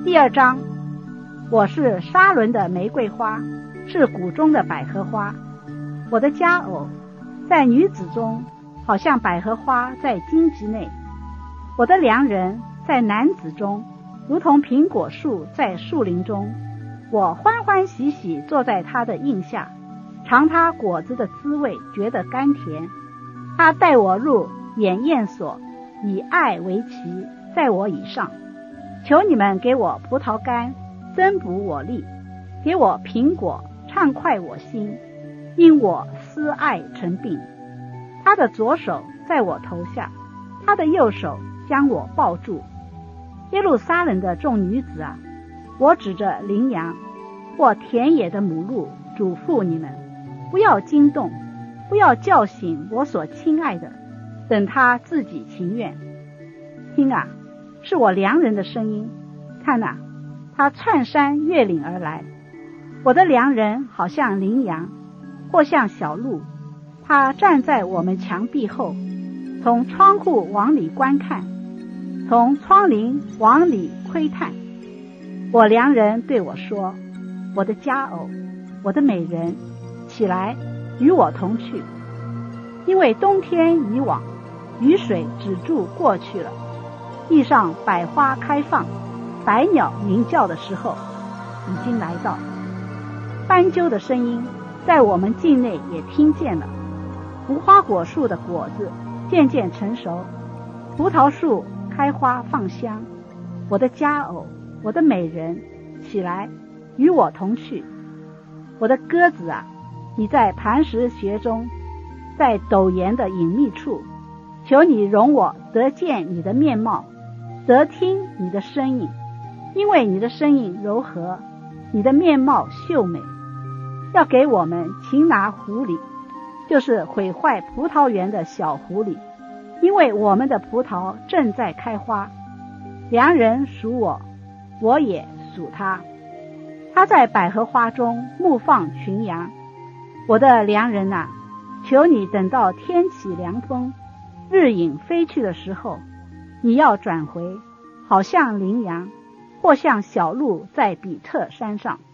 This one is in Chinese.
第2章，我是沙伦的玫瑰花，是谷中的百合花。我的佳偶在女子中，好像百合花在荆棘内。我的良人在男子中，如同苹果树在树林中。我欢欢喜喜坐在他的荫下，尝他果子的滋味，觉得甘甜。他带我入筵宴所，以爱为旗，在我以上。求你们给我葡萄干，增补我力；给我苹果，畅快我心，因我思爱成病。他的左手在我头下，他的右手将我抱住。耶路撒冷的众女子啊，我指着羚羊或田野的母鹿嘱咐你们，不要惊动，不要叫醒我所亲爱的，等他自己情愿。听啊，是我良人的声音，看啊，他窜山越岭而来。我的良人好像羚羊，或像小鹿，他站在我们墙壁后，从窗户往里观看，从窗棂往里窥探。我良人对我说，我的佳偶，我的美人，起来，与我同去。因为冬天已往，雨水止住过去了，地上百花开放，百鸟鸣叫的时候已经来到。斑鸠的声音在我们境内也听见了。无花果树的果子渐渐成熟，葡萄树开花放香。我的佳偶，我的美人，起来，与我同去。我的鸽子啊，你在磐石穴中，在陡岩的隐秘处，求你容我得见你的面貌，得听你的声音，因为你的声音柔和，你的面貌秀美。要给我们擒拿狐狸，就是毁坏葡萄园的小狐狸，因为我们的葡萄正在开花。良人属我，我也属他。他在百合花中牧放群羊。我的良人啊，求你等到天起凉风，日影飞去的时候，你要转回，好像羚羊，或像小鹿在比特山上。